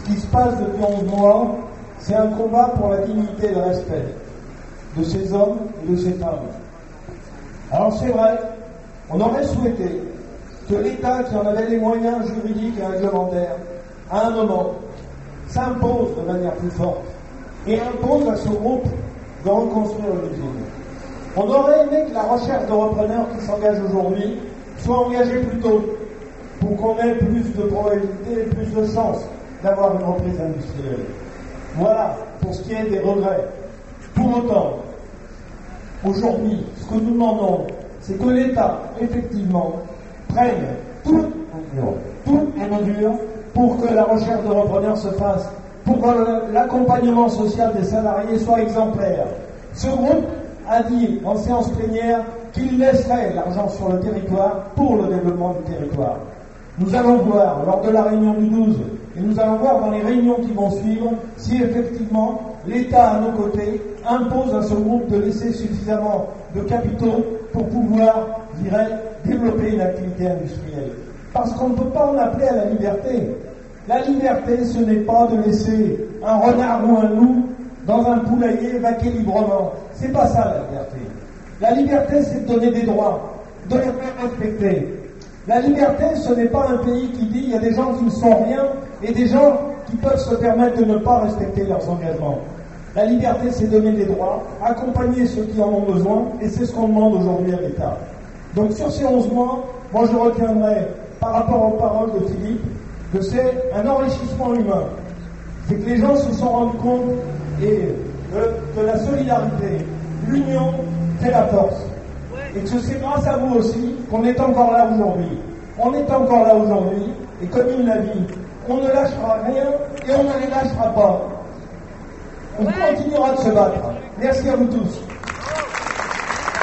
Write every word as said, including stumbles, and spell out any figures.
Ce qui se passe depuis onze mois, c'est un combat pour la dignité et le respect de ces hommes et de ces femmes. Alors c'est vrai, on aurait souhaité que l'État, qui en avait les moyens juridiques et réglementaires, à un moment, s'impose de manière plus forte et impose à ce groupe de reconstruire l'usine. On aurait aimé que la recherche de repreneurs qui s'engage aujourd'hui soit engagée plus tôt pour qu'on ait plus de probabilité et plus de chance d'avoir une reprise industrielle. Voilà pour ce qui est des regrets. Pour autant, aujourd'hui, ce que nous demandons, c'est que l'État, effectivement, prenne toutes toutes les mesures pour que la recherche de repreneurs se fasse, pour que l'accompagnement social des salariés soit exemplaire. Ce groupe a dit en séance plénière qu'il laisserait l'argent sur le territoire pour le développement du territoire. Nous allons voir lors de la réunion du douze et nous allons voir dans les réunions qui vont suivre si effectivement l'État à nos côtés impose à ce groupe de laisser suffisamment de capitaux pour pouvoir, je dirais, développer une activité industrielle. Parce qu'on ne peut pas en appeler à la liberté. La liberté, ce n'est pas de laisser un renard ou un loup dans un poulailler vaquer librement. C'est pas ça la liberté. La liberté, c'est de donner des droits, de les faire respecter. La liberté, ce n'est pas un pays qui dit il y a des gens qui ne sont rien et des gens qui peuvent se permettre de ne pas respecter leurs engagements. La liberté, c'est donner des droits, accompagner ceux qui en ont besoin, et c'est ce qu'on demande aujourd'hui à l'État. Donc sur ces onze mois, moi je retiendrai, par rapport aux paroles de Philippe, que c'est un enrichissement humain. C'est que les gens se sont rendus compte et que, que la solidarité, l'union fait la force. Et que c'est grâce à vous aussi qu'on est encore là aujourd'hui. On est encore là aujourd'hui, et comme il l'a dit, on ne lâchera rien et on ne les lâchera pas. On continuera de se battre. Merci à vous tous.